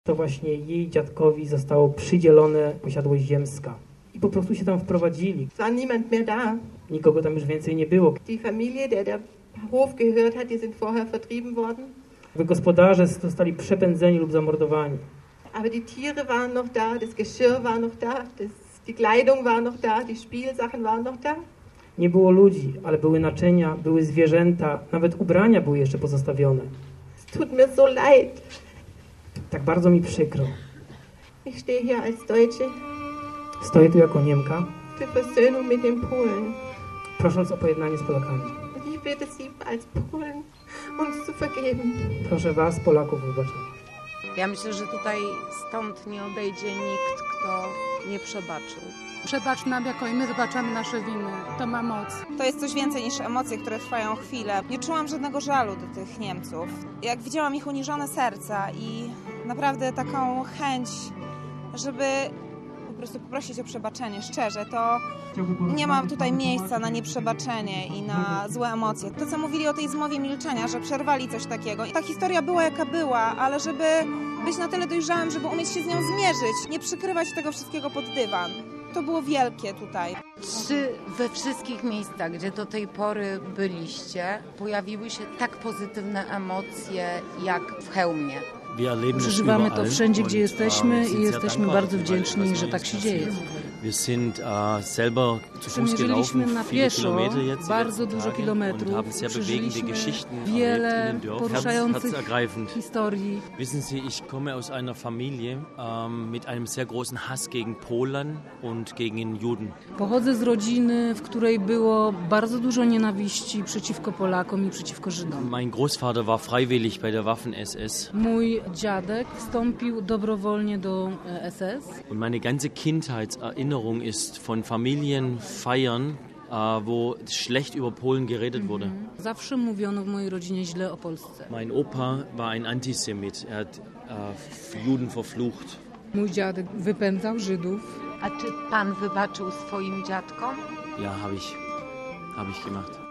To właśnie jej dziadkowi zostało przydzielone posiadłość ziemska. I po prostu się tam wprowadzili. Es war niemand mehr da. Nikogo tam już więcej nie było. Die Familie, der Hof gehört hat, die sind vorher vertrieben worden. Gospodarze zostali przepędzeni lub zamordowani. Aber die Tiere waren noch da, das Geschirr war noch da, die Kleidung war noch da, die Spielsachen waren noch da. Nie było ludzi, ale były naczynia, były zwierzęta, nawet ubrania były jeszcze pozostawione. Es tut mir so leid. Tak bardzo mi przykro. Ich stehe hier als Deutsche Stoję tu jako Niemka, für Versöhnung mit den Polen. prosząc o pojednanie z Polakami. Und ich bitte Sie als Polen, uns zu vergeben. Proszę was, Polaków, o wybaczenie. Ja myślę, że tutaj stąd nie odejdzie nikt, kto nie przebaczył. Przebacz nam, jako i my wybaczamy nasze winy. To ma moc. To jest coś więcej niż emocje, które trwają chwilę. Nie czułam żadnego żalu do tych Niemców. Jak widziałam ich uniżone serca i naprawdę taką chęć, żeby po prostu poprosić o przebaczenie, szczerze, to nie ma tutaj miejsca na nieprzebaczenie i na złe emocje. To, co mówili o tej zmowie milczenia, że przerwali coś takiego. Ta historia była jaka była, ale żeby być na tyle dojrzałym, żeby umieć się z nią zmierzyć, nie przykrywać tego wszystkiego pod dywan. To było wielkie tutaj. Czy we wszystkich miejscach, gdzie do tej pory byliście, pojawiły się tak pozytywne emocje jak w Chełmie? Przeżywamy to wszędzie, gdzie jesteśmy i jesteśmy bardzo wdzięczni, że tak się dzieje. Przemierzyliśmy na pieszo bardzo dużo kilometrów, przeżyliśmy wiele poruszających historii. Wissen Sie, ich komme aus einer Familie mit einem sehr großen Hass gegen Polen und gegen Juden. Pochodzę z rodziny, w której było bardzo dużo nienawiści przeciwko Polakom i przeciwko Żydom. Mein Großvater war freiwillig bei der Waffen-SS. Mój dziadek wstąpił dobrowolnie do SS. Und meine ganze Kindheitserinnerung ist von Familienfeiern, wo schlecht über Polen geredet wurde. Zawsze mówiono w mojej rodzinie źle o Polsce. Mein Opa war ein Antisemit. Er hat Juden verflucht. Mój dziadek wypędzał Żydów. A czy pan wybaczył swoim dziadkom? Ja, habe ich gemacht.